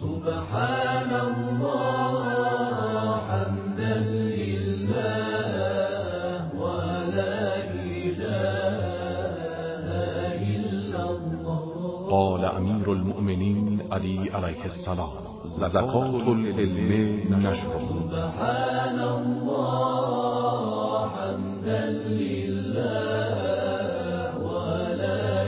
سبحان الله حمدا لله ولا إله إلا الله. قال امیر المؤمنین علی علیه السلام: زکات العلم نشر. سبحان الله حمدا لله ولا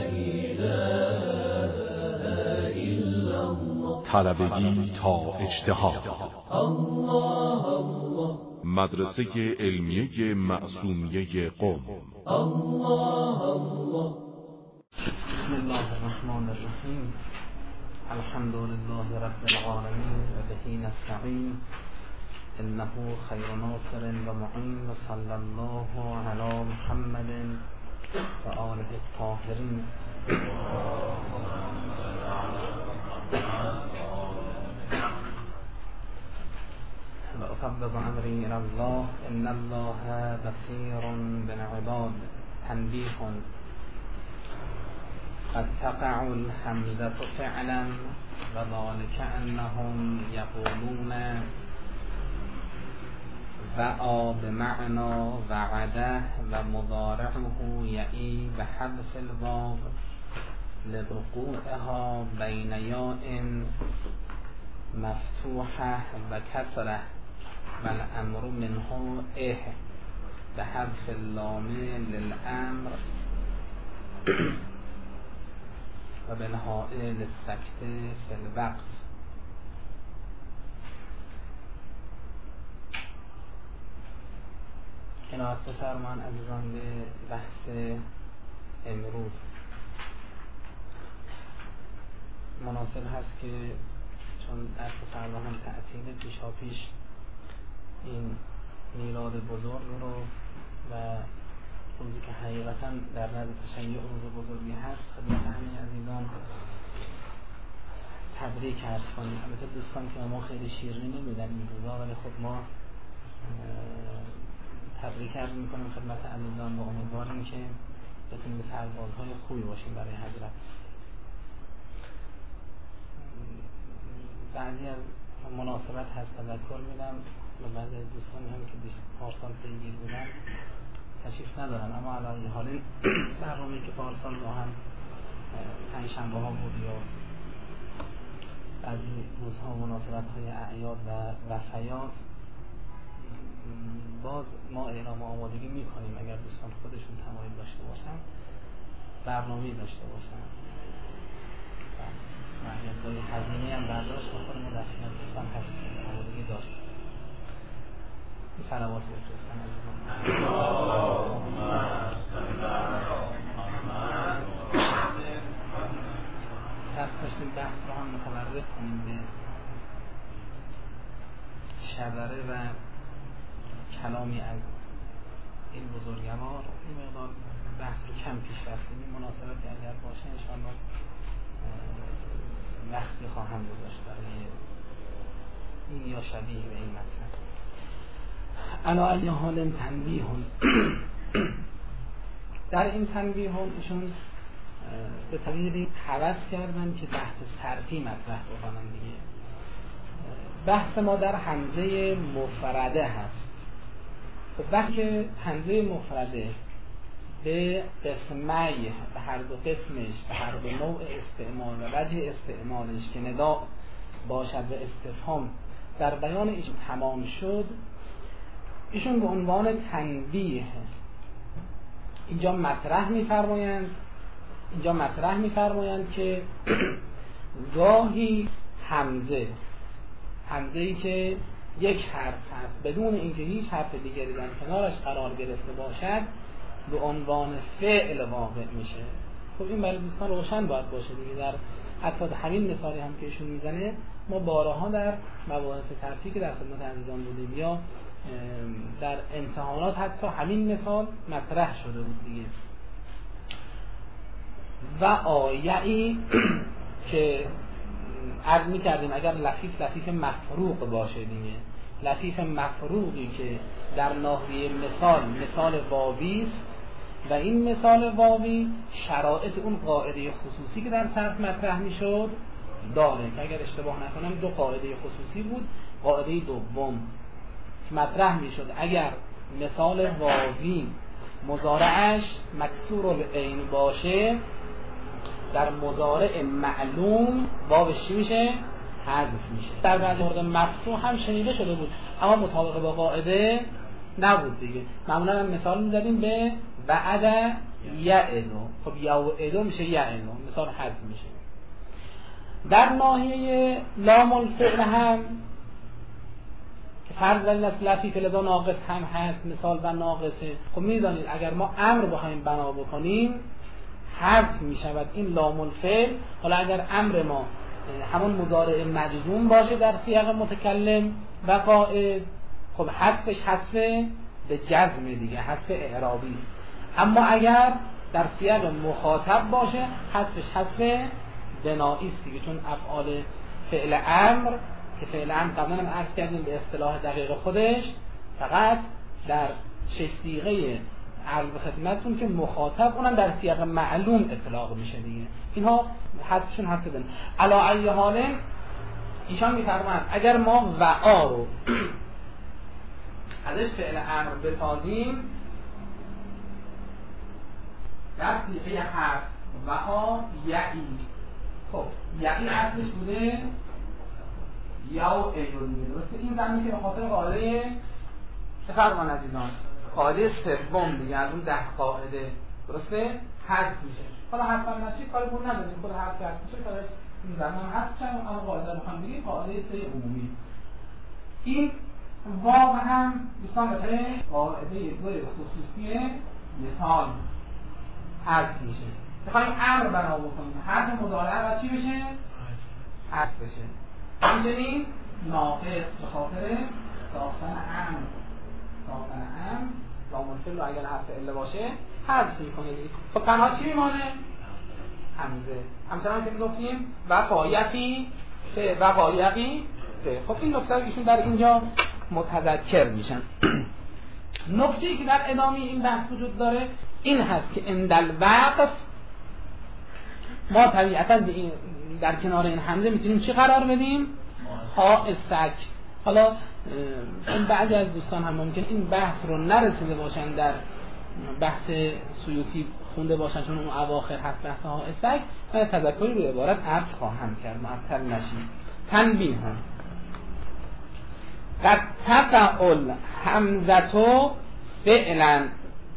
إله إلا الله. طلبگی تا اجتهاد. الله الله. مدرسه علمیه معصومیه قم. الله الله. بسم الله الرحمن الرحیم. الحمد لله رب العالمین و به نستعین انه خیر ناصر و معین و صلی الله علی محمد و آله الطاهرین. و افوض امری الی الله ان الله بصیر بالعباد. تنبیه: قد تقع الحمزة فعلا وذلك أنهم يقولون وعى بمعنى وعده ومضارعه يئي بحذف الواو لوقوعها بين ياء مفتوحة وكسرة والأمر منه بحذف اللام للأمر و بالهاء للسکت فی الوقف. عنایت بفرمان عزیزان به بحث امروز. مناسب هست که چون درس فردا هم تعطیل پیشاپیش این میلاد بزرگ رو و روزی که حقیقتا در نزد تشیع روز بزرگی هست خدمت همه عزیزان تبریک عرض کنیم. البته دوستان که ما خیلی شیرینی نمیدن این روزا، ولی خب ما تبریک عرض میکنیم خدمت عزیزان و امیدواریم که بتونیم سربازهای خوبی باشیم برای حضرت. بعضی از مناسبت هست تذکر میدم و بعضی از دوستانی هم که پارسال پیگیر بودن تشریف ندارن، اما علی حال برنامه‌ای که پارسال با هم پنجشنبه ها بود یا بعضی روزها مناسبت های اعیاد و وفیات، باز ما اعلام آمادگی میکنیم اگر دوستان خودشون تمایل داشته باشن برنامه‌ای داشته باشن و مقداری هزینه هم برداشت بخوره. ما در خدمت دوستان هستیم، آمادگی داریم. صلوات بفرستن عزیزان. دست داشتیم بحث رو هم متورد کنیم به شبره و کلامی از این بزرگوار. این مقدار بحث رو کم پیش رفتیم. این مناسبتی اگر باشه انشاءالله وقتی خواهم گذاشت برای این یا شبیه به این مطلب. علا ای حال تنبیه. در این تنبیه ایشون به طریقی هوس کردن که بحث صرفی مطرح بکنن دیگه. بحث ما در همزه مفرده هست. وقتی همزه مفرده به قسمی، به هر دو قسمش، به هر دو نوع استعمال و وجه استعمالش که ندا باشد و استفهام در بیان ایشون تمام شد، ایشون به عنوان تنبیه اینجا مطرح می‌فرمایند که گاهی همزه‌ای که یک حرف هست بدون اینکه هیچ حرف دیگری در کنارش قرار گرفته باشد به عنوان فعل واقع میشه. خب این برای دوستان روشن باید باشه دیگه. در حتی همین مثالی هم که ایشون میزنه ما بارها در مباحث صرفی که در خدمت عزیزان بودیم یا در امتحانات حتی همین مثال مطرح شده بود دیگه. و آیه‌ای که عرض می‌کردیم اگر لفیف مفروق باشه دیگه، لفیف مفروقی که در ناحیه مثال واوی است و این مثال واوی شرایط اون قاعده خصوصی که در صرف مطرح میشد داره که اگر اشتباه نکنم 2 قاعده خصوصی بود. قاعده دوم که مطرح میشد اگر مثال واوی مضارعش مکسور العین باشه، در مضارع معلوم واوش چی میشه؟ حذف میشه. در بعضی مورد مفتوح هم شنیده شده بود اما مطابق با قاعده نبود دیگه. معمولا هم مثال میزدیم به وعد یعدو. خب یعدو میشه یعدو، مثال حذف میشه. در ناحیه لام الفعل هم که فرض ولی لفی فلزا ناقص هم هست، مثال و ناقصه. خب میدانید اگر ما امر بخوایم بنا بکنیم حذف میشود این لام الفعل. حالا اگر امر ما همون مضارع مجزوم باشه در سیاق متکلم و قائد، خب حذفش حذف به جزم دیگه، حذف اعرابی است. اما اگر در سیاق مخاطب باشه حذفش حذف بنایی است دیگه، چون افعال فعل امر که فعل امر قبلا هم عرض کردیم به اصطلاح دقیق خودش فقط در 6 صیغه عرض به خدمتتون که مخاطب اونم در سیاق معلوم اطلاق میشه دیگه، اینها حذفشون حذف بن. علی ای حال ایشان میفرمایند اگر ما وعا رو ازش فعل امر بسازیم در صیغه حرف وعا یعی، خب یعی اصلش بوده یا ایونی، درسته؟ این زمینی که به خاطر قاعده فرمان عزیزان قاعده سوم دیگه از اون 10 قاعده درسته حذف میشه. حالا حذف هم نشه کاری بود نداریم، خود حذف حذف میشه کارش این زمان حذف شد. اما قاعده رو هم بگیم قاعده سه عمومی. این واو هم دوستان بهتره قاعده 2 خصوصی مثال حذف میشه. میخوایم امر بنا بکنیم حرف مضارع و چی بشه؟ حذف بشه. همچنین ناقص به خاطر ساختن امر لام الفعل رو اگر حرف عله باشه حذف میکنه دیگه. خب تنها چی میمانه؟ همزه. همچنان که میگفتیم وقایفی فه وقایقی فه. خب این نکته رو ایشون در اینجا متذکر میشن. نکته‌ای که در ادامه این بحث وجود داره این هست که اندل وقف ما طبیعتا در کنار این حمزه میتونیم چی قرار بدیم؟ خاء سکت. حالا این بعضی از دوستان هم ممکن این بحث رو نرسیده باشن در بحث سیوطی خونده باشن چون اون اواخر هست بحث خاء سکت. من تذکری رو عبارت عرض خواهم کرد معطل نشیم. تنبیه هم قد تقع الحمزة فعلا،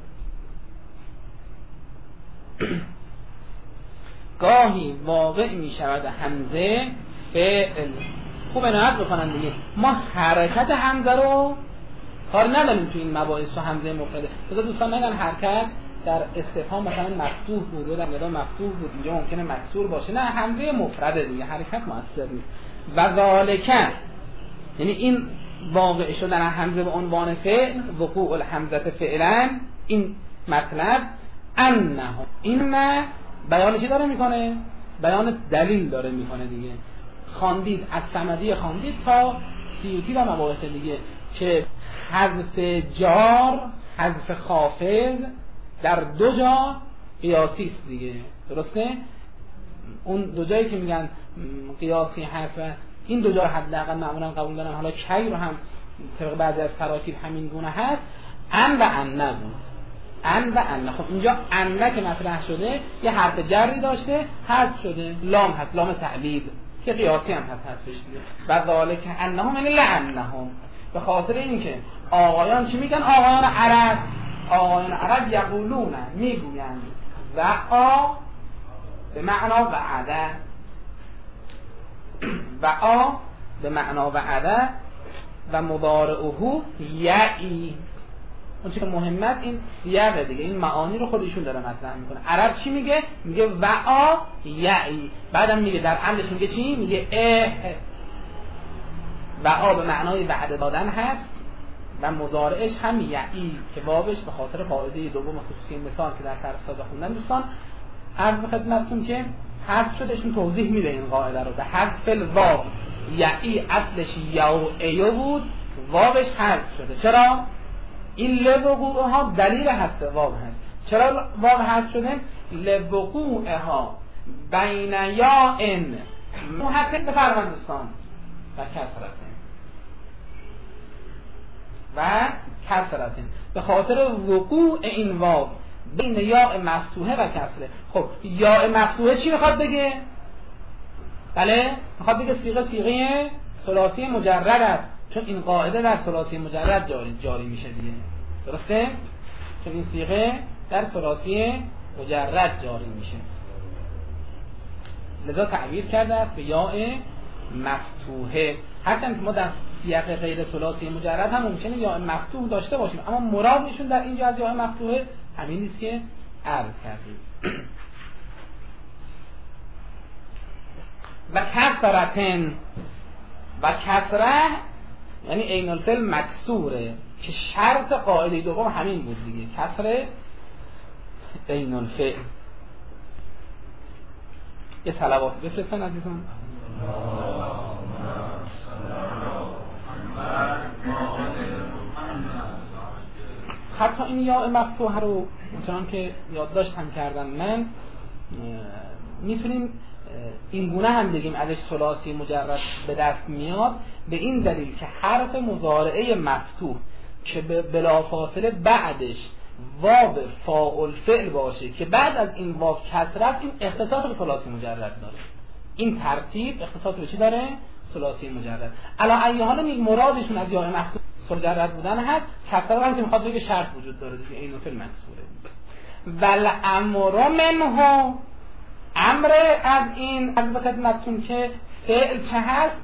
گاهی واقع می شود حمزه فعل. خوب عنایت بکنن دیگه، ما حرکت حمزه رو کار نداریم تو این مباحث. تو حمزه مفرده بذار دوستان نگن حرکت در استفهام مثلا مفتوح بود یا در ندا مفتوح بود اینجا ممکنه مکسور باشه. نه، حمزه مفرده دیگه، حرکت مؤثر نیست. و ذالک یعنی این واقع شدن حمزه به عنوان فعل، وقوع الحمزه فعلا، این مطلب انه این بیان چی داره میکنه؟ بیان دلیل داره میکنه دیگه. خواندید از صمدی خواندید تا سیوطی و مباحث دیگه که حذف جار، حذف خافض در 2 جا قیاسی است دیگه، درسته؟ اون 2 جایی که میگن قیاسی هست و این 2 جا رو حداقل معمولا قبول دارن. حالا کی رو هم طبق بعضی از تراکیب همین گونه هست. ان و ان بود، ان و ان. خب اینجا ان که مطرح شده یه حرف جری داشته حذف شده، لام هست، لام تعلیل که قیاسی هم هست حذفش دیگه. و ذالک انهم یعنی لعنهم، به خاطر اینکه آقایان چی میگن؟ آقایان عرب یقولون میگویند وعا به معنا وعده، وعا به معنا وعده و مضارعه یعی. اون چیز مهمت این سیاق دیگه، این معانی رو خودشون داره مطرح میکنه. عرب چی میگه؟ میگه وعا یعی. بعدم میگه در عملش میگه چی؟ میگه وعا به معنای وعده دادن هست و مضارعش هم یعی که واوش به خاطر قاعده دوم خصوصی مثال که در طرف ساده خوندن دوستان عرض به خدمتتون که حذف شدهشون توضیح میده این قاعده رو. به حذف الواو یعی اصلش یعیو بود، واوش حذف شده. چرا؟ این لوقوعها دلیل حذف واو هست. چرا واو حذف شده؟ لوقوعها بین یاء ممحتن بفرمان دوستان و کسرتن و کسرتن به خاطر وقوع این واو بین یاء مفتوحه و کسره. خب یاء مفتوحه چی میخواد بگه؟ بله میخواد بگه صیغه ثلاثی مجرد است، چون این قاعده در ثلاثی مجرد جاری میشه دیگه، درسته؟ چون این صیغه در ثلاثی مجرد جاری میشه، لذا تعبیر کرده است به یاء مفتوحه. هرچند که ما در سیاق غیر ثلاثی مجرد هم ممکنه یاء مفتوح داشته باشیم، اما مرادشون در اینجا از یاء مفتوحه همین نیست که عرض کردیم. و کسرتن و کسره یعنی عین الفعل مکسوره که شرط قاعده دوم همین بود دیگه، کسر عین الفعل. یه صلوات بفرستن عزیزان. حتی این یاء مفتوحه رو چنان که یادداشت هم کردم من، میتونیم این گونه هم بگیم ازش ثلاثی مجرد به دست میاد، به این دلیل که حرف مضارعه مفتوح که بلافاصله بعدش واو فاعل فعل باشه که بعد از این واو کسرت، این اختصاص به ثلاثی مجرد داره. این ترتیب اختصاص به چی داره؟ ثلاثی مجرد. علی ای حال مرادشون از یاء مفتوح مجرد بودن هست، کسرت هم که میخواد بگه شرط وجود داره دیگه، عین الفعل مکسوره. ول امر منه، امر از این از خدمتتون که فعل چه هست؟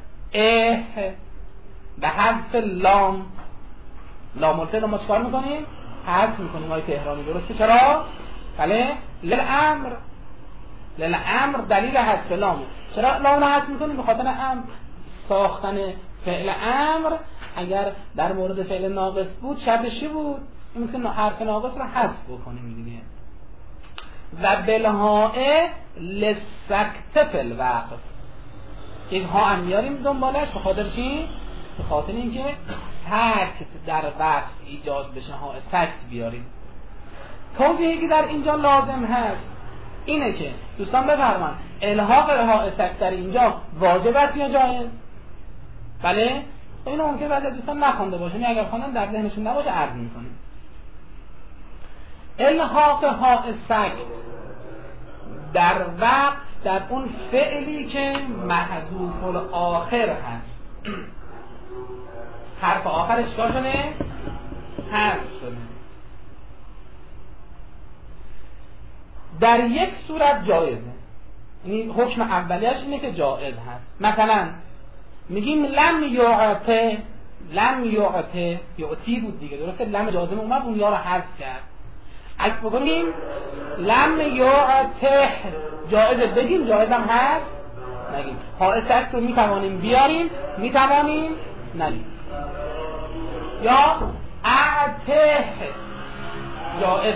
به حذف لام. لام الفعل رو ما چکار میکنیم؟ حذف میکنیم. آیه تهرانی درسته؟ چرا؟ بله للامر. للامر دلیل حذف لام. چرا لام رو حذف میکنیم؟ به خاطر امر. ساختن فعل امر اگر در مورد فعل ناقص بود شرطش چی بود؟ این بود که حرف ناقص رو حذف بکنیم دیگه. و بلهائه لسکت فی الوقت، این ها هم میاریم دنبالش به خاطر چی؟ به خاطر اینکه سکت در وقت ایجاد بشه، ها سکت بیاریم. توضیحی که در اینجا لازم هست اینه که دوستان بفرمان الحاق ها سکت در اینجا واجب است یا جایز؟ بله اینو ممکنه بعضی دوستان نخونده باشن، اگر خوندن در ذهنشون نباشه عرض میکنیم. الحاق ها سکت در وقت در اون فعلی که محذوف الاخر هست، حرف آخرش چیکار شده؟ حذف شده. در یک صورت جایزه، یعنی حکم اولیش اینه که جایز هست. مثلا میگیم لم یعطه، لم یعطه یعطی بود دیگه، درسته؟ لم جازم اومد اون یا رو حذف کرد. اگه بگیم لم یعطه جایزه بگیم، جایز هم هست نگیم. حائط رو میتوانیم بیاریم، میتوانیم نگیم. یا اعطه جایز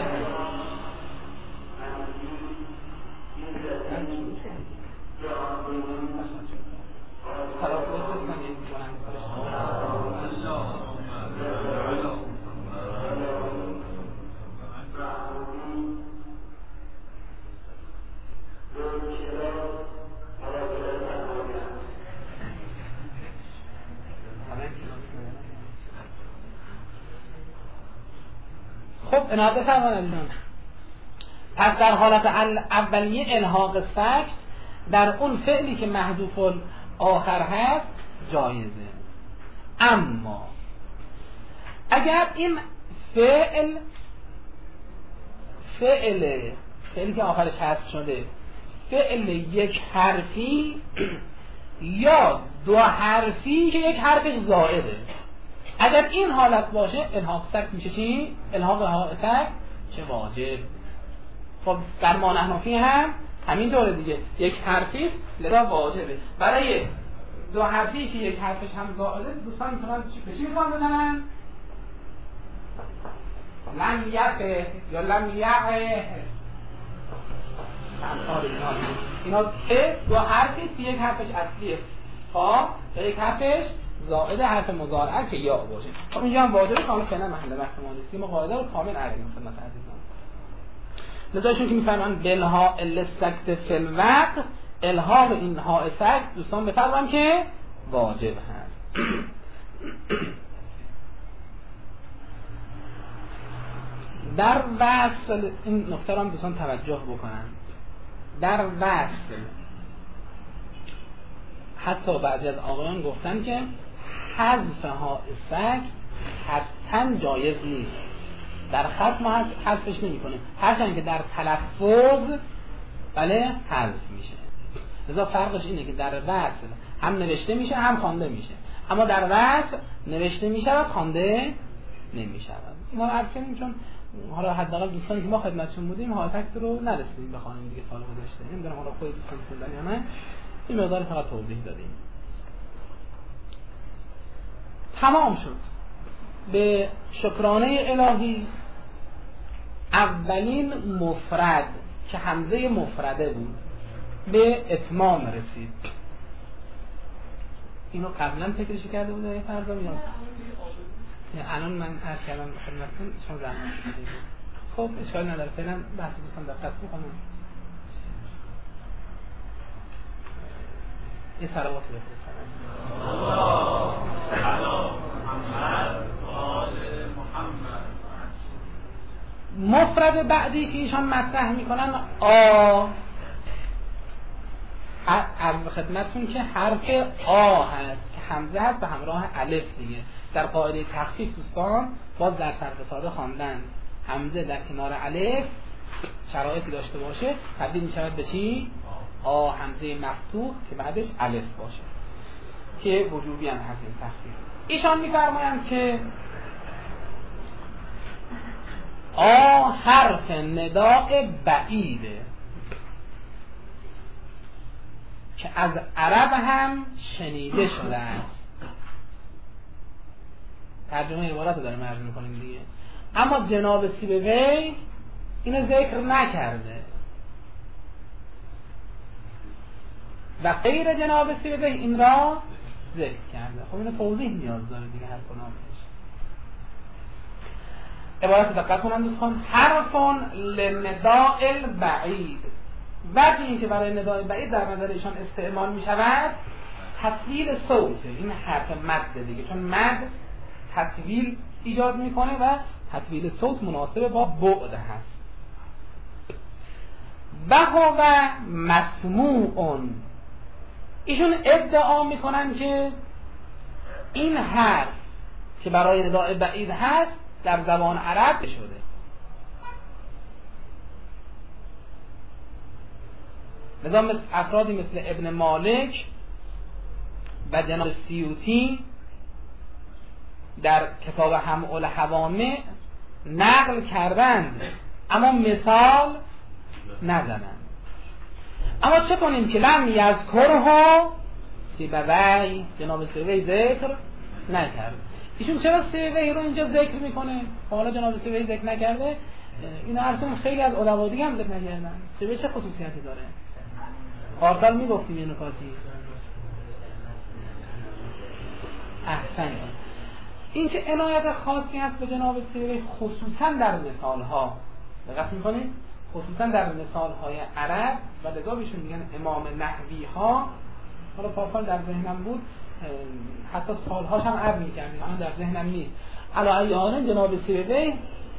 خب عنایت بفرمایید. پس در حالت اولیه الحاق سکت در اون فعلی که محذوف آخر هست جایزه. اما اگر این فعلی که آخرش حذف شده فعل یک حرفی یا دو حرفی که یک حرفش زائده، اگر این حالت باشه الحاق سکت میشه چی؟ الحاق سکت چه واجب. خب در ما نحنفی هم همینطوره دیگه، یک حرفی لذا واجبه. برای دو حرفی که یک حرفش هم زائده دوستان میتونن به چی میخوان بدنن؟ لم یقه یا لم یقه اینا دو حرفی که یک حرفش اصلیه فا و یک حرفش زائد حرف مضارعه که یا باشه. خب اینجا هم واجبه کامل فعلا محل بحث ما نیست، ما قاعده رو کامل عرضیم خدمت عزیزان. لذا چون که میفرمان بلها الا سکت فی الوقت، الحاق این ها سکت دوستان بفرمایید که واجب هست. در وصل این نکته رو هم دوستان توجه بکنن. در وصل حتی بعضی از آقایان گفتن که حذف ها سکت حتما جایز نیست. در خط ما حذفش نمی کنیم، هرچند که در تلفظ بله حذف میشه. لذا فرقش اینه که در وصل هم نوشته میشه هم خوانده میشه، اما در وصل نوشته میشه و خوانده نمیشه. اینا رو عرض کردیم چون حالا حداقل دوستانی که ما خدمتشون بودیم ها تکت رو نرسیدیم بخوانیم دیگه، سال گذشته. نمیدونم حالا خود دوستان خوندن یا نه، این مقدار فقط توضیح دادیم. تمام شد. به شکرانه الهی اولین مفرد که حمزه مفرده بود به اتمام رسید. اینو قبلا فکرش کرده بود یا فردا میاد؟ الان من عرض کردم خدمتتون چون زحمت کشیدید. خب اشکال نداره، فعلا بحث دوستان دقت بکنم. یه صلوات بفرستم. سلام محمد و آل محمد. مفرد بعدی که ایشان مطرح میکنن عرض خدمتتون که حرف آ هست که حمزه هست به همراه الف دیگه. در قاعده تخفیف دوستان باز در صرف ساده خواندن حمزه در کنار الف شرایطی داشته باشه تبدیل می شود به چی؟ آ حمزه مفتوح که بعدش الف باشه که وجوبی هم هست این تخفیف. ایشان می‌فرمایند که آ حرف نداء بعیده که از عرب هم شنیده شده است. ترجمه عبارت رو داریم عرض می‌کنیم دیگه. اما جناب سیبوی اینو ذکر نکرده و غیر جناب سیبوی این را ذکر کرده. خب اینو توضیح نیاز داره دیگه هر کدامش. عبارت دقت کنن دوستان. حرفون لنداء البعید، وقتی این که برای نداء بعید در نظر ایشان استعمال می شود تطویل صوته. این حرف مد دیگه، چون مد تطویل ایجاد میکنه و تطویل صوت مناسب با بعد هست. و هو مسموعون، ایشون ادعا میکنن که این حرف که برای نداء بعید هست در زبان عرب شده. لذا مثل افرادی مثل ابن مالک و جناب سیوطی در کتاب همع الحوامع نقل کردند اما مثال نزدند. اما چه کنیم که لم یذکرها سیبوی، جناب سیبوی ذکر نکرد. ایشون چرا سیبوی رو اینجا ذکر میکنه؟ حالا جناب سیبوی ذکر نکرده، این اصلا خیلی از علما دیگه هم ذکر نکردن. سیبوی چه خصوصیتی داره؟ پارسال میگفتیم یه نکاتی. احسن. این که عنایت خاصی هست به جناب سیبوی خصوصا در مثالها. دقت میکنید؟ خصوصا در مثالهای عرب و لذا بهشون میگن امام نحوی ها. حالا پارسال در ذهنم بود، حتی سالهاش هم عرض میکردیم، اما در ذهنم نیست. علاوه جناب سیبوی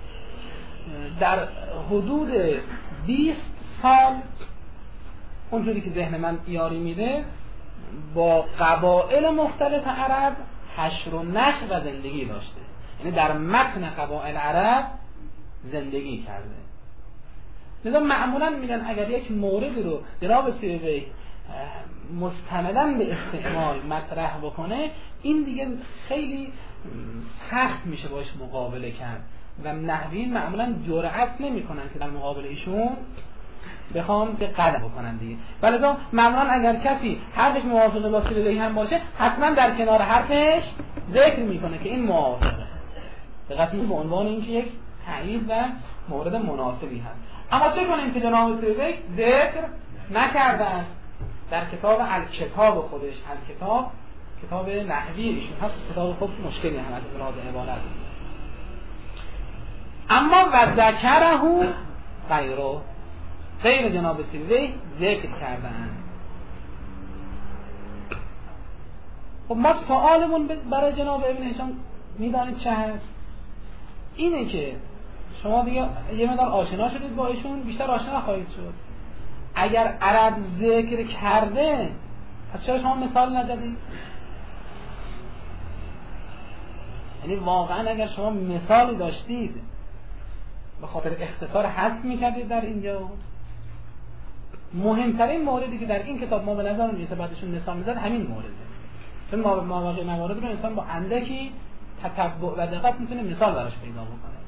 در حدود 20 سال اونجوری که ذهن من یاری میده با قبایل مختلف عرب حشر و نشر و زندگی داشته. یعنی در متن قبایل عرب زندگی کرده. لذا معمولا میگن اگر یک موردی رو جناب سیبوی مستنداً به استعمال مطرح بکنه، این دیگه خیلی سخت میشه باش مقابله کرد و نحویین معمولا جرأت نمیکنن که در مقابل ایشون بخوام به قدم بکنن دیگه. ولذا معمولا اگر کسی حرفش موافق با سیبوی هم باشه حتما در کنار حرفش ذکر میکنه که این موافقه، دقت به عنوان اینکه یک تایید و مورد مناسبی هست. اما چه کنیم که جناب سیبوی ذکر نکرده است در کتاب الکتاب خودش. الکتاب کتاب نحوی ایشون هست، کتاب خود مشکلی هم از لحاظ عبارت. اما و ذکره غیره، غیر جناب سیبوی ذکر کردن. خب ما سوالمون برای جناب ابن هشام میدانید چه هست؟ اینه که شما دیگه یه مقدار آشنا شدید با ایشون، بیشتر آشنا خواهید شد. اگر عرب ذکر کرده پس چرا شما مثال ندادید؟ یعنی واقعا اگر شما مثالی داشتید به خاطر اختصار حذف میکردید در اینجا. مهمترین موردی که در این کتاب ما به نظر میرسه بعدشون مثال میزد همین مورده، چون موارد رو انسان با اندکی تتبع و دقت میتونه مثال براش پیدا بکنه.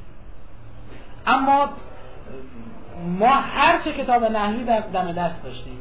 اما ما هر چه کتاب نحوی در دم دست داشتیم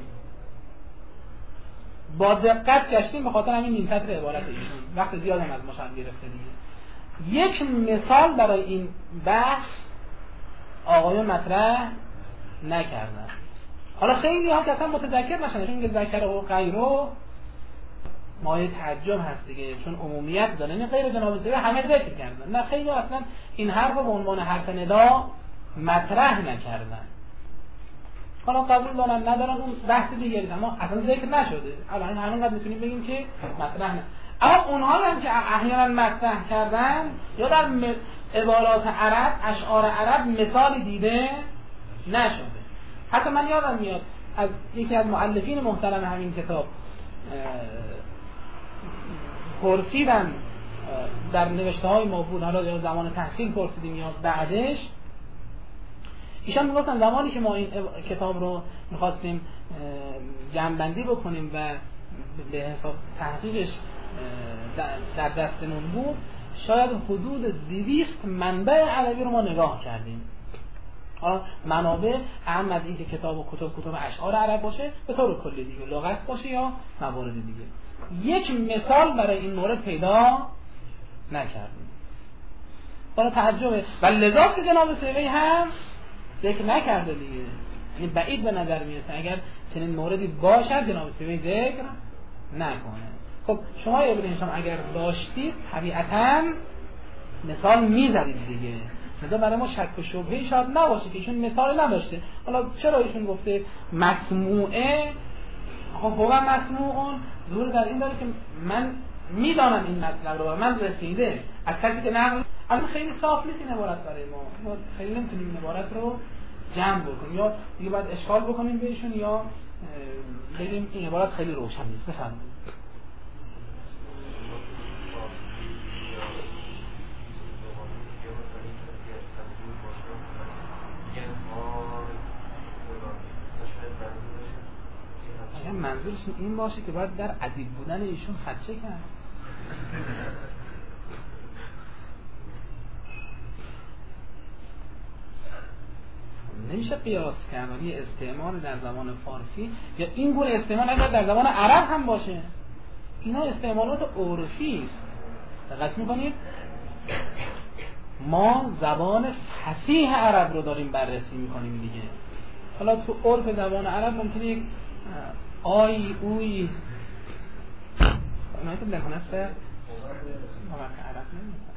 با دقت گشتیم به خاطر همین نیم سطر عبارت ایشون، وقت زیاد هم از ما شاید گرفته دیگه. یک مثال برای این بحث آقایون مطرح نکردن. حالا خیلی ها که اصلا متذکر نشدن، چون که ذکر و غیره مایه تعجب هست دیگه، چون عمومیت داره. نه غیر جناب سیبی همه ذکر کردن، نه خیلی اصلا این حرف به عنوان حرف ندا مطرح نکردن. حالا قبول دارن ندارن اون بحث دیگری، اما اصلا ذکر نشده. الان همینقدر میتونیم بگیم که مطرح نه. اما اونها هم که احیانا مطرح کردن یا در عبارات عرب، اشعار عرب مثالی دیده نشده. حتی من یادم میاد از یکی از مؤلفین محترم همین کتاب پرسیدم، در نوشته های ما بود، حالا یا زمان تحصیل پرسیدیم یا بعدش، ایشان میگفتن زمانی که ما این کتاب رو میخواستیم جمع‌بندی بکنیم و به حساب تحقیقش در دستمون بود، شاید حدود 200 منبع عربی رو ما نگاه کردیم. منابع هم از این که کتاب اشعار عرب باشه به طور کلی دیگه، لغت باشه یا موارد دیگه، یک مثال برای این مورد پیدا نکردیم. حالا تعجبه و لذا که جناب سیبی هم ذکر نکرده دیگه، یعنی بعید به نظر میرسه اگر چنین موردی باشد جناب سیبی ذکر نکنه. خب شما ابن هشام اگر داشتید طبیعتاً مثال میزدید دیگه، لذا برای ما شک و شبهه شاید نباشه که ایشون مثال نداشته. حالا چرا ایشون گفته مسموعه؟ خب هو مسموعون ظهور در این داره که من میدانم این مطلب رو و من رسیده از کسی که نه. الان خیلی صاف نیست این عبارت برای ما خیلی نمیتونیم این عبارت رو جمع بکنیم، یا دیگه باید اشکال بکنیم بهشون یا بگیم این عبارت خیلی روشن نیست. بفرمایید. منظورش این باشه که باید در ادیب بودن ایشون خدشه کرد. نمیشه قیاس کرد یه استعمال در زبان فارسی یا این گونه استعمال اگر در زبان عرب هم باشه، اینا استعمالات عرفی است. دقت می‌کنید ما زبان فصیح عرب رو داریم بررسی می‌کنیم دیگه. حالا تو عرف زبان عرب ممکنه یک آی اوی اونایی که در کنست به وقت عرب نمیدن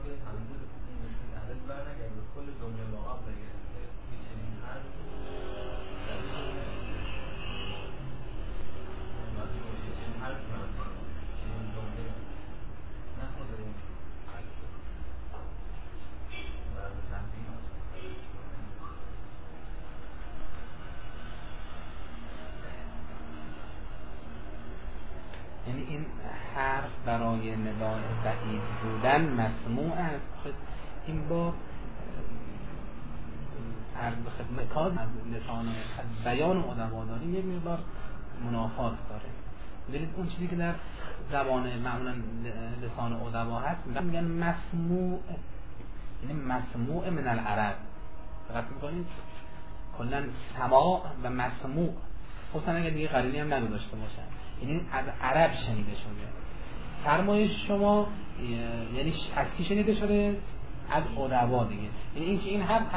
یعنی این حرف برای ندای بعید بودن مسموع است. این با عرض خدمتات از لسان از بیان ادبا داریم یک مقدار منافات داره. ببینید اون چیزی که در زبان معمولا لسان ادبا هست میگن مسموع، یعنی مسموع من العرب. دقت می‌کنید کلا سماع و مسموع خصوصا اگه دیگه قرینی هم نداشته باشن، یعنی از عرب شنیده شده. فرمایش شما یعنی از کی شنیده شده؟ از ادبا دیگه. یعنی اینکه این حرف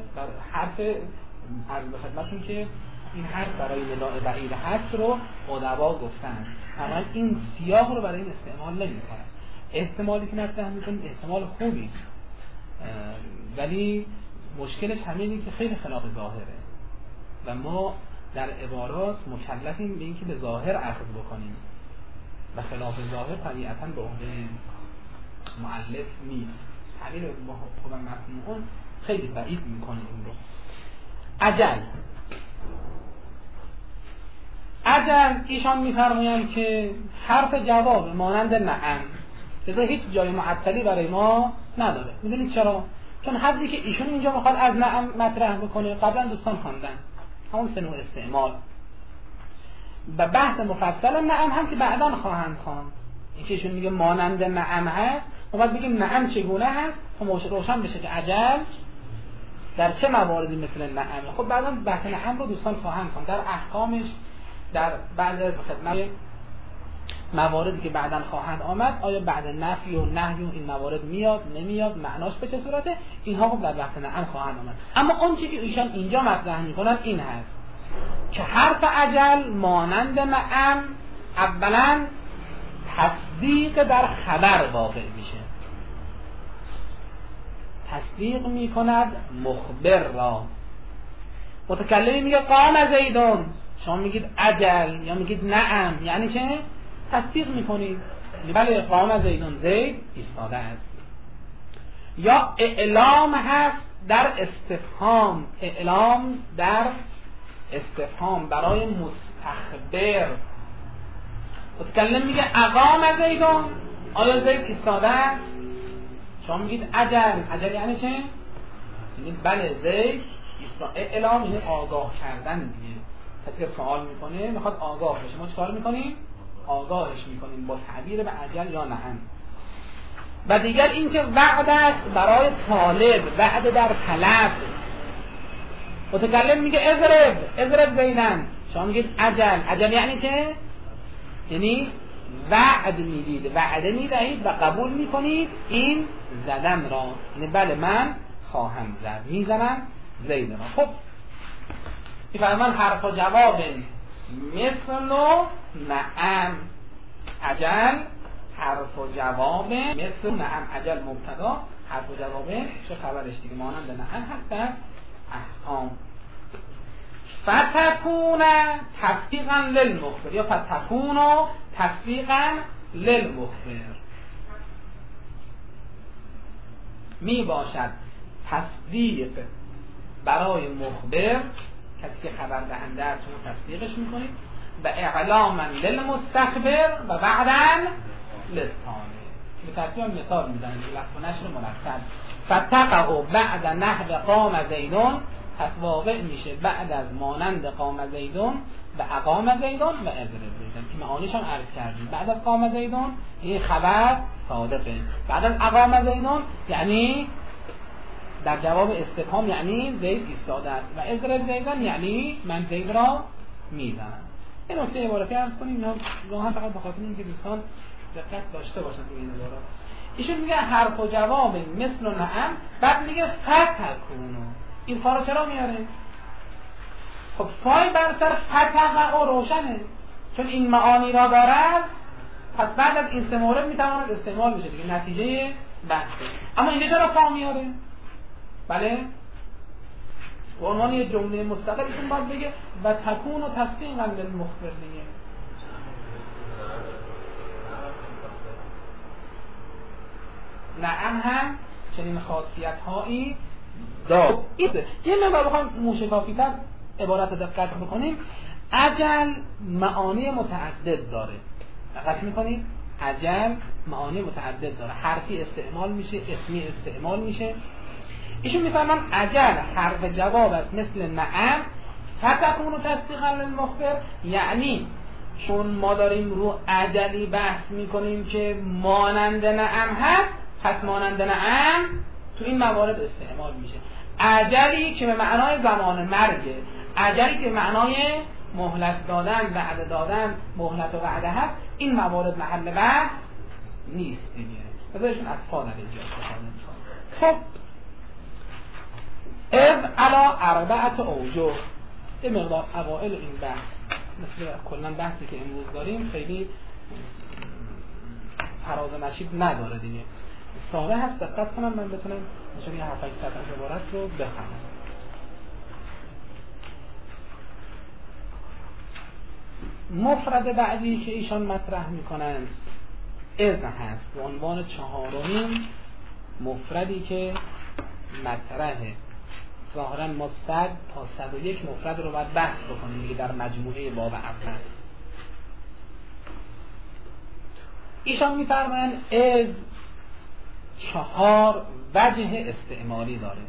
عرض به خدمتتون که این حرف برای نداء بعید هست رو ادبا گفتن، اما این سیاق رو برای این استعمال نمی‌کنن. احتمالی که مطرح می‌کنید احتمال خوبی است، ولی مشکلش همینه که خیلی خلاف ظاهره و ما در عبارات مکلفیم به اینکه به ظاهر اخذ بکنیم. و خلاف ظاهر طبیعتاً به عهده مؤلف نیست. تعبیر با حکم مسموعون خیلی بعید میکنه این رو. اجل ایشان میفرمایند که حرف جواب مانند نعم لذا هیچ جای معطلی برای ما نداره. میدونید چرا؟ چون حدی که ایشون اینجا میخواد از نعم مطرح بکنه قبلا دوستان خواندن، همون سه نوع استعمال و بحث مفصل نعم هم که بعداً خواهند خواند. این که ایشون میگه مانند نعم هست، ما باید بگیم نعم چگونه هست تا روشن بشه که اجل در چه مواردی مثل نعمه. خب بعداً بحث نعم رو دوستان خواهند خواند در احکامش، در بعضی از خدمت مواردی که بعداً خواهند آمد، آیا بعد نفی و نهی و این موارد میاد نمیاد، معناش به چه صورته، اینها خب در بحث نعم خواهند آمد. اما اون چیزی که ایشان اینجا مطرح میکنن این هست که حرف اجل مانند نعم اولا تصدیق در خبر واقع میشه، تصدیق میکند مخبر را. متکلمی میگه قام زیدون، شما میگید اجل یا میگید نعم، یعنی چه؟ تصدیق میکنید بله قام زیدون، زید ایستاده است. یا اعلام هست در استفهام، اعلام در استفهام برای مستخبر. متکلم میگه اقام زیدون، آیا زید ایستاده است؟ شما میگید اجل، اجل یعنی چه؟ میگید بله زید ایستاده. اعلام یعنی آگاه کردن دیگه. کسی که سوال میکنه میخواد آگاه بشه، ما چیکار میکنیم؟ آگاهش میکنیم با تعبیر به اجل یا نعم. و دیگر این که وعد است برای طالب، وعد در طلب. متکلم میگه اضرب زیدن، شما میگید اجل، اجل یعنی چه؟ یعنی وعد میدید، وعده میدهید و قبول میکنید این زدن را، یعنی بله من خواهم زد، میزنم زید را. خب میفرمان حرف و جواب مثل نعم اجل، حرف و جواب مثل نعم اجل مبتدا، حرف و جواب چه خبرش دیگه مانند نعم هست در احکام. فتکون تصدیقا للمخبر یا فتکون تصدیقا للمخبر، می باشد تصدیق برای مخبر، کسی که خبر دهنده است شما تصدیقش میکنید، و اعلاما للمستخبر و بعدا للثانی. به ترتیب مثال میزنید لفظ و نشر مرتب. فتقع بعد نحو قام زیدون، پس واقع میشه بعد از مانند قام زیدون و اقام زیدون و اضرب زیدون که معانیش هم عرض کردیم. بعد از قام زیدون این خبر صادقه، بعد از اقام زیدون یعنی در جواب استفهام یعنی زید ایستاده است، و اضرب زیدون یعنی من زید را میزنم. این نکته عبارتی عرض کنیم یا گاهی فقط به خاطر اینکه دوستان دقت داشته باشن روی این عبارات. ایشون میگه حرف و جواب مثل نعم، بعد میگه فتکونو. این فا رو چرا میاره؟ خب فای بر سر فتح و روشنه، چون این معانی را دارد، پس بعد از این سه مورد میتواند استعمال بشه دیگه، نتیجه بحثه. اما اینجا چرا فا میاره؟ بله به عنوان یه جمله مستقل ایشون باید بگه و تکون و تصدیقا للمخبر دیگه. نعم هم چنین خاصیت هایی دارد. یه مقدار بخوایم موشکافی‌تر عبارت دقت بکنیم، اجل معانی متعدد داره. دقت می‌کنید؟ اجل معانی متعدد داره، حرفی استعمال میشه، اسمی استعمال میشه. ایشون میفرمان اجل حرف جواب است مثل نعم، فتکون و تصدیقا للمخبر، یعنی چون ما داریم رو اجلی بحث میکنیم که مانند نعم هست، پس مانند نعم تو این موارد استعمال میشه. اجلی که به معنای زمان مرگه، اجلی که به معنای مهلت دادن، وعده دادن، مهلت و وعده هست، این موارد محل بحث نیست دیگه. بذارشون از فا در اینجا استفاده میکنه. خب اذ علا اربعت اوجه، یه مقدار اوائل این بحث مثل کلا بحثی که امروز داریم خیلی فراز و نشیب نداره دیگه، ساده هست. دقت کنم من بتونم نشون یه 7-8 صفحه عبارت رو بخونم. مفرد بعدی که ایشان مطرح میکنن اذ هست به عنوان چهارمین مفردی که مطرحه. ظاهرا ما 100 تا 101 مفرد رو باید بحث بکنیم دیگه در مجموعه باب اول. ایشان میفرمایند اذ 4 وجه استعمالی داره.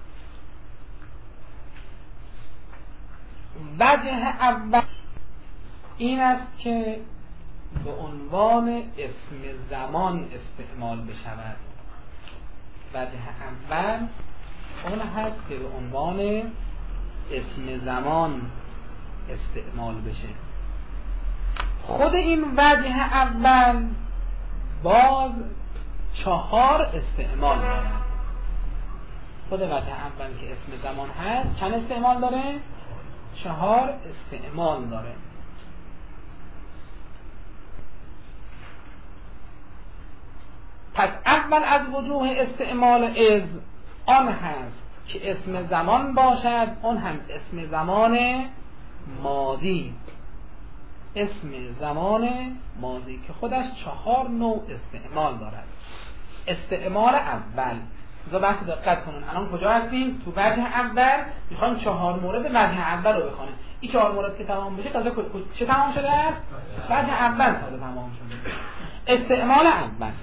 وجه اول این است که به عنوان اسم زمان استعمال بشود. وجه اول اون هست که به عنوان اسم زمان استعمال بشه. خود این وجه اول باز 4 استعمال داره. خود وجه اول که اسم زمان هست چند استعمال داره؟ 4 استعمال داره. پس اول از وجوه استعمال از آن هست که اسم زمان باشد، اون هم اسم زمان ماضی. اسم زمان ماضی که خودش 4 نوع استعمال دارد. استعمال اول بذار بحث دقت کنون. الان کجا هستیم؟ تو وجه اول. میخوایم 4 مورد وجه اول رو بخونیم. این 4 مورد که تمام بشه تازه چه تمام شده است؟ وجه اول تازه تمام شده. استعمال اول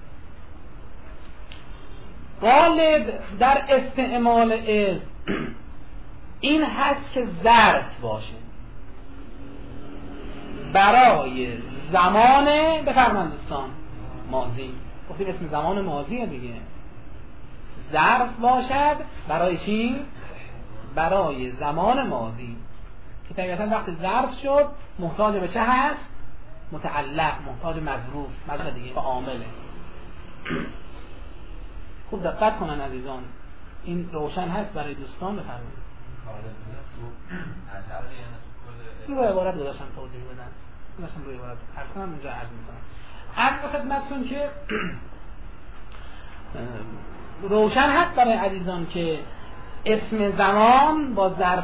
غالب در استعمال از این هست که ظرف باشه برای زمان بفرمایید دوستان ماضی. گفتیم اسم زمان ماضیه دیگه. ظرف باشد برای چی؟ برای زمان ماضی که طبیعتا وقتی ظرف شد محتاج به چه هست؟ متعلق، محتاج مظروف، مثلا دیگه به عامله. خوب دقت کنن عزیزان، این روشن هست برای دوستان؟ بفرمایید. روی عبارت داشتم توضیح بدن. داشتم روی عبارت عرض کنم اونجا عرض میکنم. عرض خدمتتون که روشن هست برای عزیزان که اسم زمان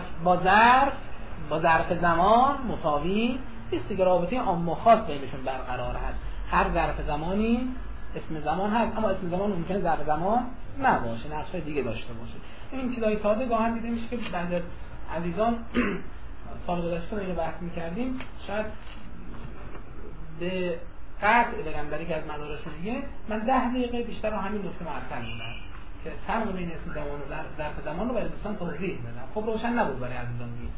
با ظرف زمان مساوی است دیگه. رابطه عام و خاص بینشون برقرار هست. هر ظرف زمانی اسم زمان هست، اما اسم زمان ممکنه ظرف زمان نباشه، نقش‌های دیگه داشته باشه. این چیزای ساده گاهن دیده میشه که بعضی عزیزان سال گذشته اینو بحث می‌کردیم، شاید به قطع بگم در یک از مدارس دیگه من 10 دقیقه بیشتر رو همین نکته معطل بودم که فرق بین اسم زمان و ظرف زمان رو برای دوستان توضیح بدم. خب روشن نبود برای عزیزان دیگه.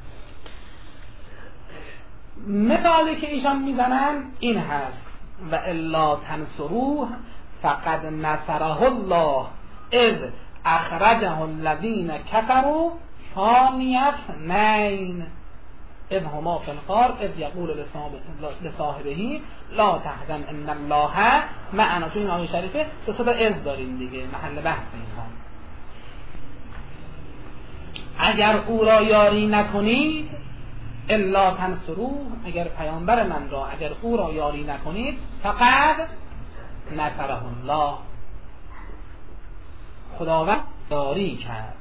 مثالی که ایشان میزنن این هست: و الا تنصروه فقد نصره الله اذ اخرجه الذين كفروا ثاني اثنين اذ هما في الغار اذ یقول لصاحبه لا تحزن ان الله معنا. تو این آیه شریفه دو تا اذ داریم دیگه، محل بحث اینها. اگر او را یاری نکنید، الا تنصروه، اگر پیامبر من را، اگر او را یاری نکنید، فقط نصره الله، خداوند یاری کرد.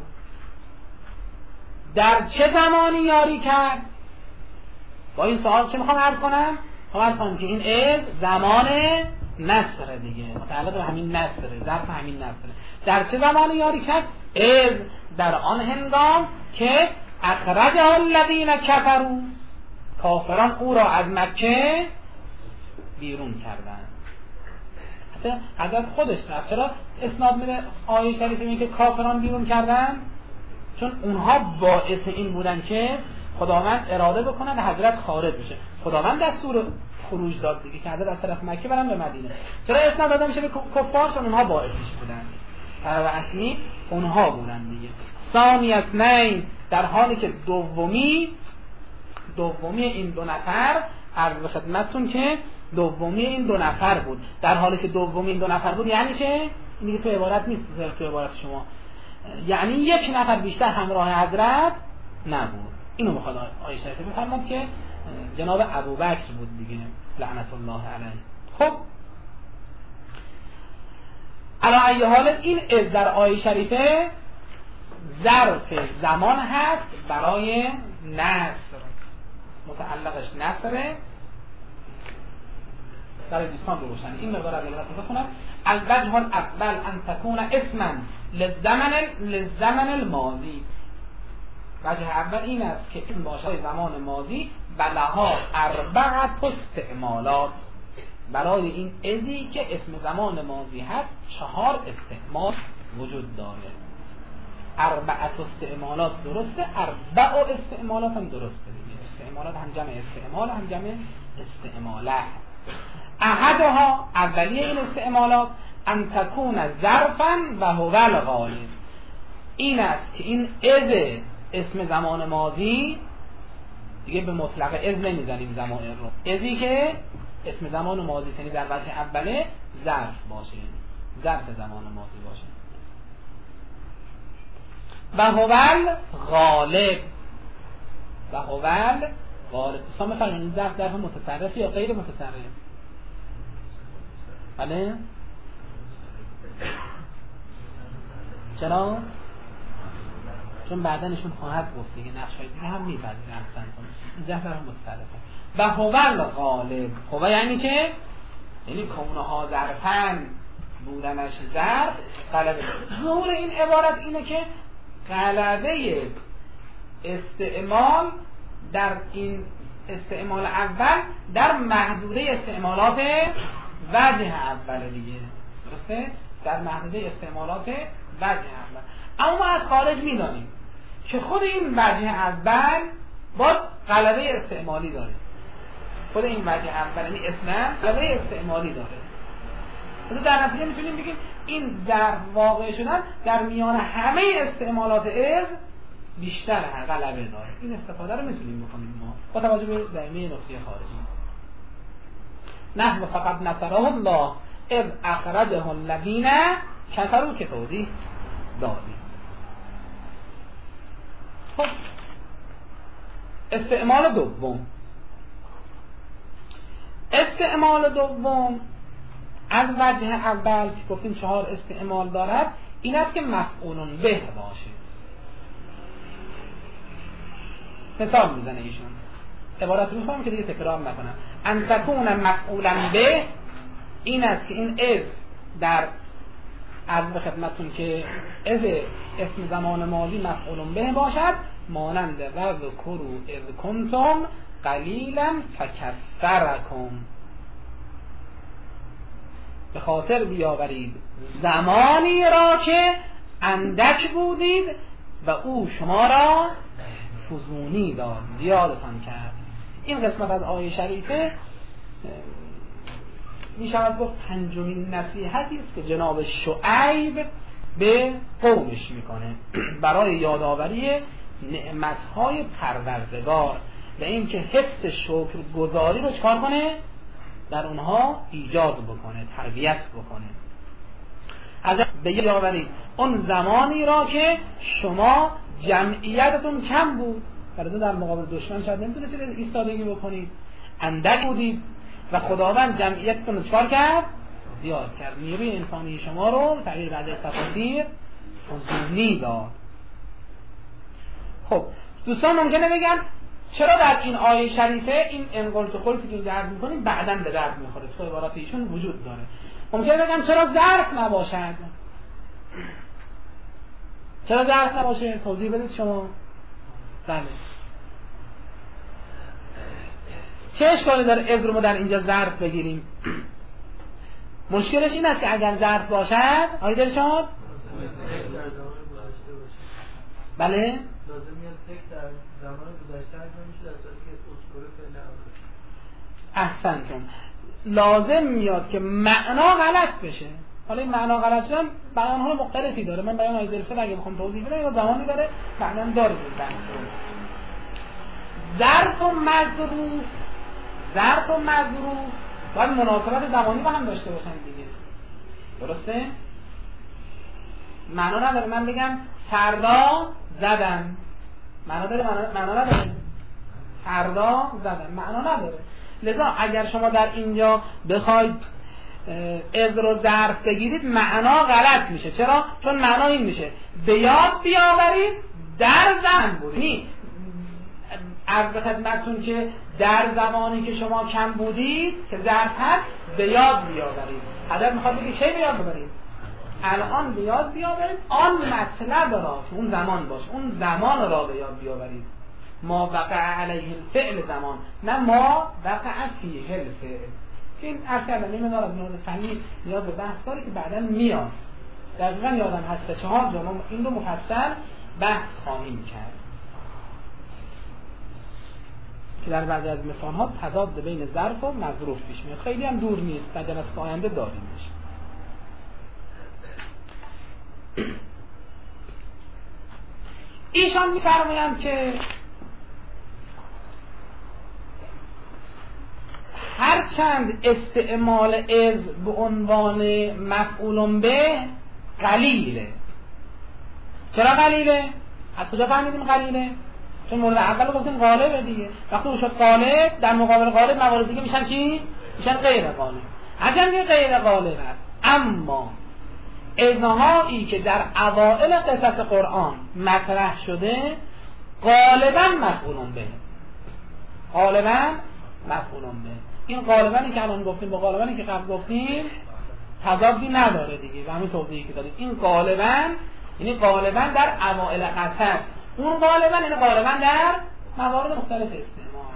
در چه زمانی یاری کرد؟ با این سوال چه میخوام عرض کنم؟ میخوام عرض کنم که این از زمان نصر دیگه، متعلق به همین نصره، ظرف همین نصره. در چه زمانی یاری کرد؟ از در آن هنگام که اخرجه الذین کفروا، کافران او را از مکه بیرون کردند. حتی حضرت خودش رفت. چرا اسناد میده آیه شریفه میگه که کافران بیرون کردن؟ چون اونها باعث این بودن که خداوند اراده بکنن حضرت خارج بشه. خداوند دستور خروج داد دیگه که حضرت از طرف مکه برن به مدینه. چرا اسناد داده میشه به کفار؟ چون اونها باعثش بودن و اصلی اونها بودن دیگه. ثانی اثنین، در حالی که دومی این دو نفر، عرض به خدمتتون که دومی این دو نفر بود. در حالی که دومی این دو نفر بود یعنی چه؟ این دیگه تو عبارت نیست، تو عبارت شما یعنی یک نفر بیشتر همراه حضرت نبود. اینو میخواد آیه شریفه بفرماد که جناب ابوبکر بود دیگه لعنت الله علیه. خب علی ای حال این از در آیه شریفه ظرف زمان هست برای نصر، متعلقش نصره برای دوستان روشن این مقدار از عبارت رو بخونم. الوجه الاول ان تكون اسما للزمن الماضی. وجه اول این است که این باشه زمان ماضی بلها اربعه استعمالات. برای این ازی که اسم زمان ماضی هست 4 استعمال وجود داره. اربعه استعمالات درسته، اربع استعمالات هم درسته دیگه. استعمالات هم جمع استعمال هم جمع استعماله. احدها اولیه این استعمالات ان تكون ظرفا و هو الغالب. این است که این از اسم زمان ماضی دیگه به مطلق از نمیزنیم ضمائر رو. ازی که اسم زمان ماضی یعنی در وجه اوله ظرف باشه، ظرف زمان ماضی باشه. و هو الغالب. و هو الغالب دوستان بفرمایید این ظرف متصرف یا غیر متصرف؟ بله؟ چرا؟ چون بعدا نشون خواهد گفت دیگه نقش‌های دیگه هم می‌پذیره احسن کنه. ظرف متصرفه. و هو الغالب. هو یعنی چه؟ یعنی کونها ظرفن بودنش ظرف غلبه. ظهور این عبارت اینه که غلبه استعمال در این استعمال اول در محدوده استعمالات وجه اول دیگه، درسته؟ در محدوده استعمالات وجه اول. اما ما از خارج میدانیم که خود این وجه اول باز غلبه استعمالی داره. خود این وجه اول یعنی اسم غلبه استعمالی داره. مثلا در نتیجه میتونیم بگیم این در واقع شدن در میان همه استعمالات از بیشتر غلبه داره. این استفاده رو میتونیم بکنیم ما با توجه به دائمه نقطه خارجی. نحو فقط نصره الله اذ اخرجه الذین کفروا که توضیح دادیم. خب استعمال دوم. استعمال دوم از وجه اول که گفتیم 4 استعمال دارد این است که مفعول به باشه. مثال میزنه ایشون، عبارت رو میخوام که دیگه تکرار نکنم. ان تکون مفعولا به این است که این از در عرض خدمتون که از اسم زمان ماضی مفعول به باشد مانند و ذکروا اذ کنتم قلیلا فکثرکم. به خاطر بیاورید زمانی را که اندک بودید و او شما را فزونی داد، زیادتان کرد. این قسمت از آیه شریفه می شود گفت 5مین نصیحتی است که جناب شعیب به قومش میکنه برای یادآوری نعمتهای پروردگار و اینکه حس شکرگزاری رو چکار کنه؟ در اونها ایجاد بکنه، تربیت بکنه. از به یادآوری اون زمانی را که شما جمعیتتون کم بود، برای در مقابل دشمن شاید نمیتونستید ایستادگی بکنید، اندک بودید و خداوند جمعیتتون رو چکار کرد؟ زیاد کرد. نیروی انسانی شما رو تغییر بعد تفاصیل فزونی داد. خب دوستان ممکنه بگن چرا در این آیه شریفه این انقلت و قلتی که درد میکنیم بعداً به درد میخوره؟ تو عبارات ایشون وجود داره. ممکنه بگن چرا ظرف نباشد؟ چرا ظرف نباشه؟ توضیح بدید شما. بله چه اشکالی داره از رو ما در اینجا ظرف بگیریم؟ مشکلش این است که اگر ظرف باشد آیه درشان بله لازم میاد تک در زمان گذشته انجام میشه در صورتی که اذکر فعل احسنتون. لازم میاد که معنا غلط بشه. حالا این معنا غلط شدن بیان‌های مختلفی داره. من بیان آیه درسته اگه بخوام توضیح بدم یا زمانی داره معنا داره. ظرف و مظروف باید مناسبت زمانی با هم داشته باشن دیگه، درسته؟ معنا نداره من بگم فردا زدن، معنا داره؟ معنا نداره. فردا زدن معنا نداره. لذا اگر شما در اینجا بخواید از رو ظرف بگیرید معنا غلط میشه. چرا؟ چون معنا این میشه به یاد بیاورید در زن بود. عرض خدمتتون که در زمانی که شما کم بودید که ظرف هست به یاد بیاورید. هدف میخواد بگه کی به یاد ببرید؟ الان به یاد بیاورید آن مطلب را که اون زمان باشه، اون زمان را به یاد بیاورید. ما وقع علیه الفعل زمان، نه ما وقع فیه الفعل. که این عرض کردم این مدار از نوع فنی نیاز به بحث داره که بعدا میاد. دقیقا یادم هست 4 جا ما این رو مفصل بحث خواهیم کرد که در بعضی از مثال ها تضاد بین ظرف و مظروف پیش میاد. خیلی هم دور نیست، در جلسه آینده داریمش. ایشان میفرمایند که هرچند استعمال از به عنوان مفعول به قلیله. چرا قلیله؟ از کجا فهمیدیم قلیله؟ چون مورد اول گفتیم غالبه دیگه. وقتی شد غالب در مقابل غالب موارد دیگه میشن چی؟ میشن غیر غالب. هرچند که غیر غالب است، اما ازهایی که در اوائل قصص قرآن مطرح شده غالبا مفعول به. غالبا مفعول به. این غالبانی که الان گفتیم با غالبانی که قبل گفتیم تضادی نداره دیگه و همین توضیحی که دادیم. این غالبا یعنی غالبا در اوائل قصص، اون غالبا یعنی غالبا در موارد مختلف استعمال.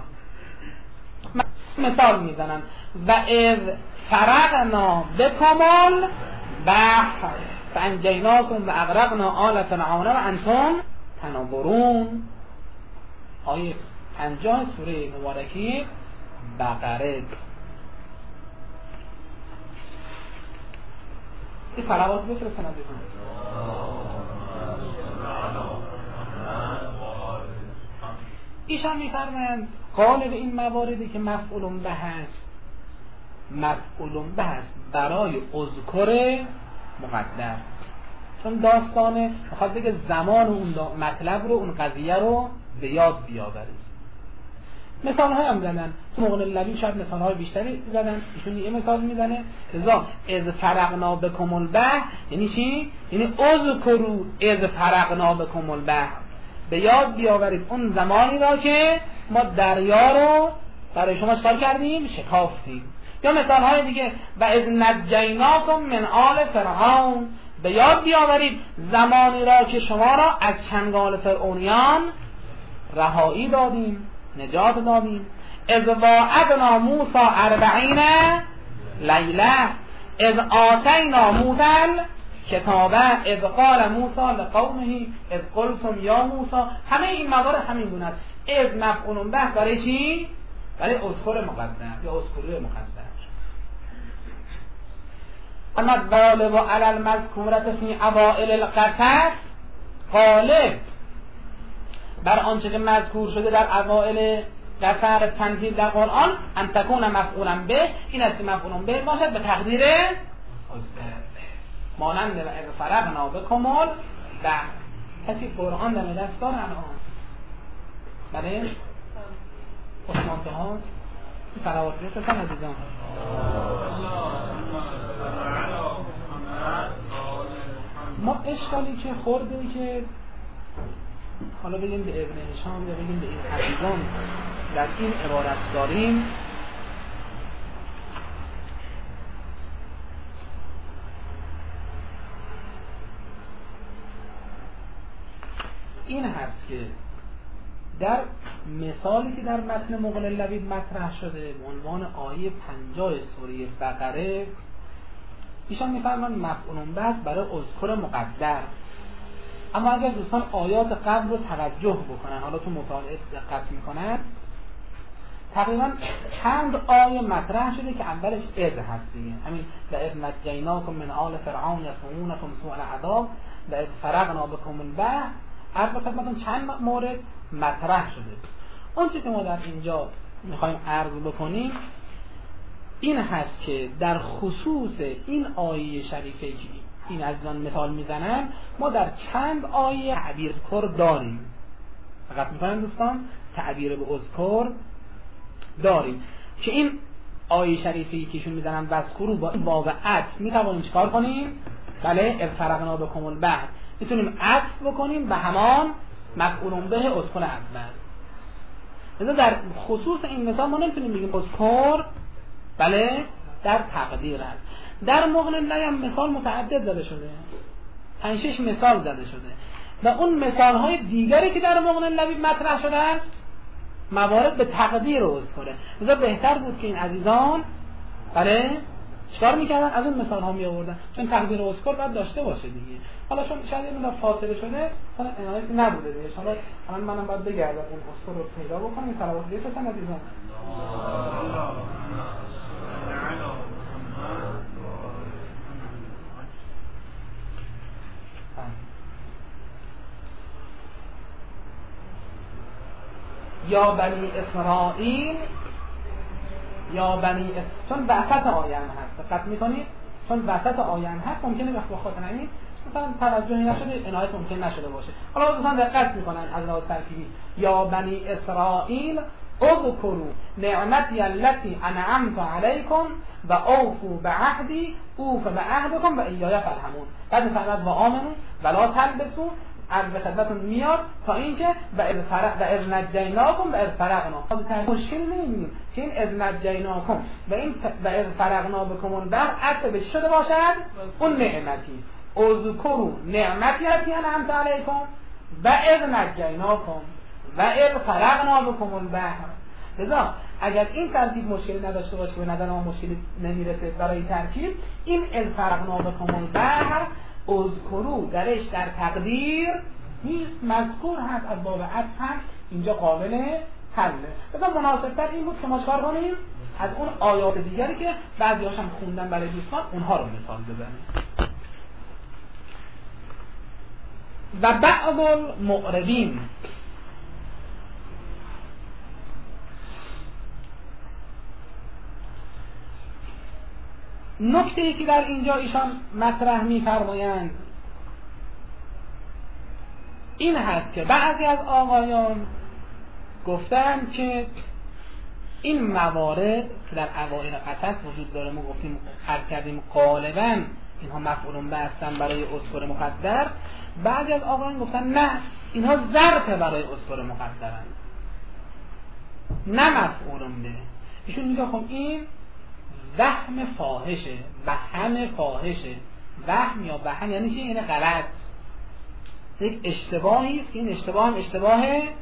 مثال میزنن و اذ فرقنا بکم البحر فانجیناکم و اغرقنا آل فرعون و انتم تنظرون. آیه 50 سوره مبارکه بقره. این صلوات بفرستن عزیزان. ایشان میفرمایند غالب این مواردی که مفعول به هست، مفعول به هست برای اذکر مقدر، چون داستانه میخواد بگه زمان اون مطلب رو، اون قضیه رو به یاد بیاورید. مثال های هم زدن تو مغنی اللبی، شاید مثال های بیشتری زدن. ایشون یه مثال میزنه از فرقنا بکم البحر یعنی چی؟ یعنی اذکروا از فرقنا بکم البحر، به یاد بیاورید اون زمانی را که ما دریا رو برای شما چکار کردیم؟ شکافتیم. یا مثال های دیگه و از نجیناکم من آل فرعون، به یاد بیاورید زمانی را که شما را از چنگال فرعونیان رهایی دادیم، نجات دادیم. از واعدنا موسی 40 لیله از آتینا موسی کتابه از قال موسی لقومه از قلتم یا موسی. همه این موارد همین گونه است. از مفعول به برای چی؟ برای اذکر مقدر یا اذکری مقدر. اما غالب علی المذکورة فی اوائل القصص، غالب بر آنچه که مذکور شده در اوائل قصص تنزیل در قرآن ان تکون مفعولا به، این است که مفعول به باشد به تقدیر مانند و اذ فرقنا بکم البحر. کسی قرآن دم دست داره الان؟ بله؟ عثمان تهاز صلوات بفرستن عزیزان. ما اشکالی که خورده که حالا بگیم به ابن هشام یا بگیم به این عزیزان در این عبارت داریم، این هست که در مثالی که در متن مغنی اللبیب مطرح شده به عنوان آیه 50 سوره بقره، ایشان میفرمایند مفعول به است برای اذکر مقدر. اما اگر دوستان آیات قبل رو توجه بکنن، حالا تو مطالعه دقت میکنن، تقریبا چند آیه مطرح شده که اولش اذ هست دیگه، همین و اذ نجیناکم من آل فرعون یسومونکم سوء العذاب و اذ فرقنا بکم البحر. هر مثلا چند مورد مطرح شده. اون چیزی که ما در اینجا میخوایم عرض بکنیم این هست که در خصوص این آیه شریفه که این عزیزان مثال میزنن، ما در چند آیه تعبیر کر داریم. فقط میکنن دوستان تعبیر به اذکر داریم که این آیه شریفه که ایشون میزنن وذکروا با این واو عطف میتوانیم چیکار کنیم؟ بله، اذ فرقنا بکم البحر میتونیم عطف بکنیم به همان مفعول به اذکر اول. لذا در خصوص این مثال ما نمیتونیم بگیم اذکر، بله در تقدیر هست. در مغن الله هم مثال متعدد زده شده، 5-6 مثال زده شده و اون مثال های دیگری که در مغن الله مطرح شده است موارد به تقدیر اذکره. لذا بهتر بود که این عزیزان بله چیکار میکردن؟ از اون مثال ها می آوردن، چون تقدیر اذکر باید داشته باشه دیگه. حالا چون شاید این فاصله شده مثلا عنایتی نبوده دیگه، حالا منم باید بگردم اون اذکر رو پیدا بکنم. این صلوات بفرستن عزیزان. یا بنی اسرائیل، یا بنی چون وسط آیه هست، دقت میکنید چون وسط آیه هست ممکنه وقت با خاطر این مثلا توجهی نشده، عنایت ممکن نشده باشه. حالا دوستان دقت میکنن از لحاظ ترکیبی، یا بنی اسرائیل اذکروا نعمتی التي انعمت علیکم و اوفوا بعهدی اوف بعهدکم و ایای فارهبون. بعد فرمود و آمنو ولا تلبسوا، از به خدمتون میاد تا اینکه و اذ نجیناکم و اذ فرقنا. مشکلی نمیبینیم که این اذ نجیناکم و این و اذ فرقنا بکم در عطف شده باشد اون نعمتی. اذکروا نعمتی التي انعمت علیکم و اذ نجیناکم و اذ فرقنا بکم البحر. لذا اگر این ترتیب مشکلی نداشته باشه، به نظر ما مشکلی نمیرسه برای ترکیب، این اذ فرقنا بکم البحر اذکروا درش در تقدیر نیست، مذکور هست، از باب عطف هم اینجا قابل حله. لذا مناسب‌تر این بود که ما چکار کنیم؟ از اون آیات دیگری که بعضی‌هاش هم خوندن برای دوستان اونها رو مثال بزنیم. و بعض المعربین، نکته‌ای که در اینجا ایشان مطرح می‌فرمایند این هست که بعضی از آقایان گفتند که این موارد که در اوائل قصص وجود داره، ما گفتیم عرض کردیم غالباً اینها مفعول به هستن برای اذکر مقدر. بعضی از آقایان گفتن نه، اینها ظرف برای اذکر مقدرند، نه مفعول به. ایشون میگه خب این وهم فاحشه، وهم فاحشه. وهم یا وهم یعنی چی؟ یعنی غلط، یک اشتباهی است که این اشتباه هم اشتباه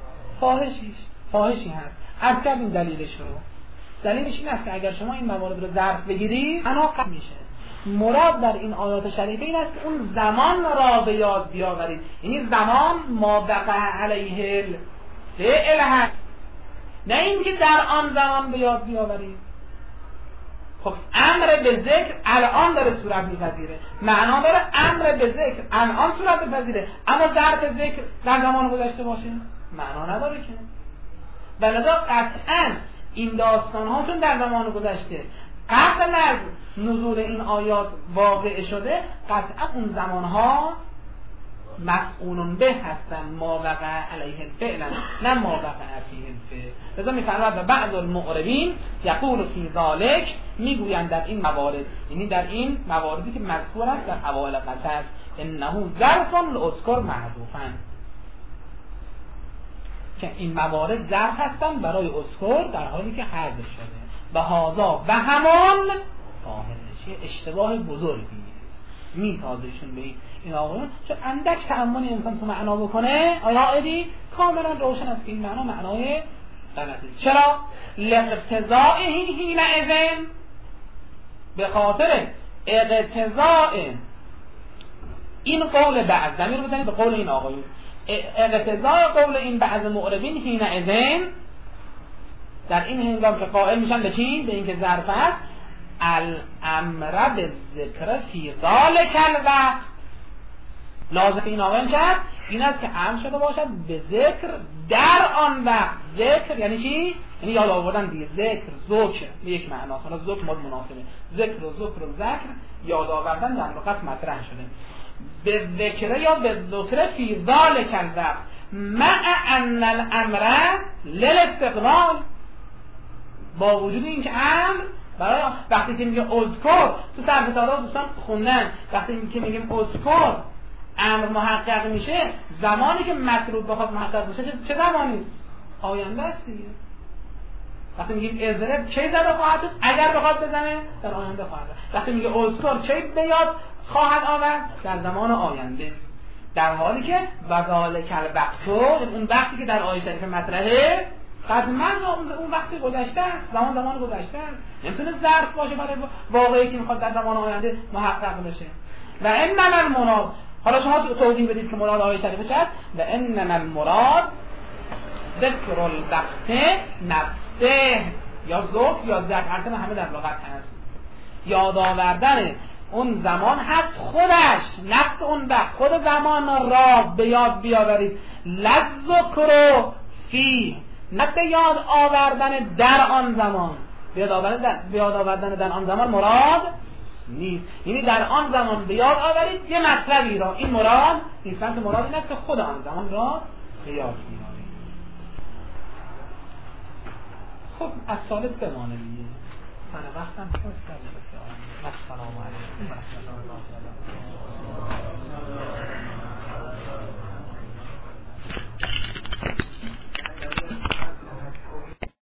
فاحشی هست. عرض کردیم دلیلش رو. دلیلش این است که اگر شما این موارد رو ظرف بگیرید معنا قطع میشه. مراد در این آیات شریفه این است که اون زمان را به یاد بیاورید، یعنی زمان ما وقع علیه الفعل هست، نه اینکه در آن زمان به یاد بیاورید. خب امر به ذکر الان داره صورت میپذیره، معنا داره امر به ذکر الان صورت میپذیره، اما ظرف ذکر در زمان گذشته باشه معنا نداره که. ولذا قطعا این داستان ها چون در زمان گذشته قبل از نزول این آیات واقع شده، قطعا اون زمان ها مفعول به هستن، ما وقع علیه الفعل نه ما وقع فیه الفعل. لذا میفرماید و بعض المعربین یقول فی ذلک، میگویند در این موارد، یعنی در این مواردی که مذکور است در اوائل قصص، انه ظرف لاذکر محذوفا، که این موارد ظرف هستن برای اذکر در حالی که حذف شده. و هذا و همان فاحش، اشتباه بزرگی است. میتازهشون به این آقایون چون اندک تأملی انسان تو معنا بکنه آیادی کاملا روشن است که این معنا معنای غلطه. چرا؟ لاقتضائه حینئذ، به خاطر اقتضاء این قول بعض، ضمیر بزنید به قول این آقایون، اقتضاء قول این بعض معربین حینئذ در این هنگام که قائل میشن به چی؟ به اینکه ظرف است، الامر بالذکر فی ذلک الوقت، لازم این آقایان چه هست؟ این است که امر شده باشد به ذکر در آن وقت. ذکر یعنی چی؟ یعنی یاد آوردن دیگه. ذکر ذکر به یک معنا، حالا ذکر مد مناسبه، ذکر و ذکر و ذکر یاد آوردن در وقت مطرح شده. به ذکر یا به ذکر فی ذلک الوقت مع ان الامر للاستقبال، با وجود این که امر برای وقتی که میگه اذکر تو صرف تعالی دوستان خوندن، وقتی که میگیم اذکر امر محقق میشه، زمانی که مطلوب بخواد محقق بشه چه زمانی است؟ آینده است دیگه. وقتی میگیم اضرب چه زده خواهد شد؟ اگر بخواد بزنه در آینده خواهد زد. وقتی میگه اذکر چه به یاد خواهد آورد؟ در زمان آینده. در حالی که وذالک الوقت، اون وقتی که در آیه شریف مطرحه قد مضى، اون وقتی گذشته است، زمان گذشته است، نمیتونه ظرف باشه برای واقعی که میخواد در زمان آینده محقق بشه. و انما المراد، حالا شما توضیح بدید که مراد آیه شریفه چه است؟ و انما المراد ذکر الوقت نفسه، یا ذکر یا ذکر، همه در لغت هست. یاد آوردن اون زمان هست خودش، نفس اون وقت، خود زمان را به یاد بیاورید. لذکر فی، نه به یاد آوردن در آن زمان. به یاد آوردن در آن زمان مراد نیست، یعنی در آن زمان به یاد آورید یه مطلبی را، این مراد نیست، بلکه مراد این است که خود آن زمان را به یاد بیاورید. خب از ثالث بمانه دیگه، سر وقتم پس کردیم. السلام علیکم و رحمت الله.